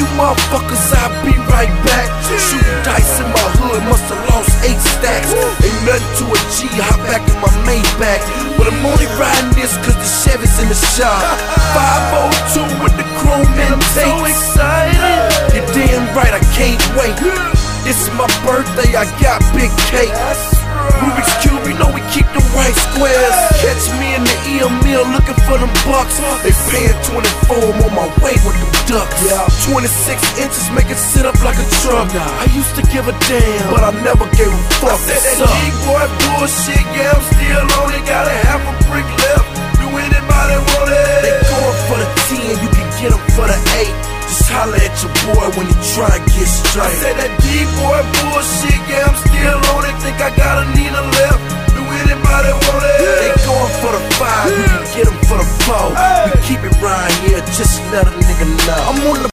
motherfuckers, I'll be right back. Shooting dice in my hood, must've lost 8 stacks. Ain't nothing to a G, hop back in my Maybach. But I'm only riding this cause the Chevy's in the shop. 502 with the chrome and so excited. You're damn right, I can't wait. This is my birthday, I got big cake. Rubik's Cube, you know we keep them white squares. Catch me in the EML looking for them bucks. They paying 24, I'm on my way with them ducks. 26 inches make it sit up like a truck. I used to give a damn, but I never gave a fuck. I said that G-boy bullshit, yeah, I'm still on it. Got a half a brick left, do anybody want it? They going for the 10, you can get them for the 8. Just holler at your boy when you try to get straight. I said that D-boy bullshit, yeah, I'm still on it. Think I got a Nina left, do anybody want it? They going for the 5, you can get them for the 4. We keep it right here, just let a nigga know I'm on the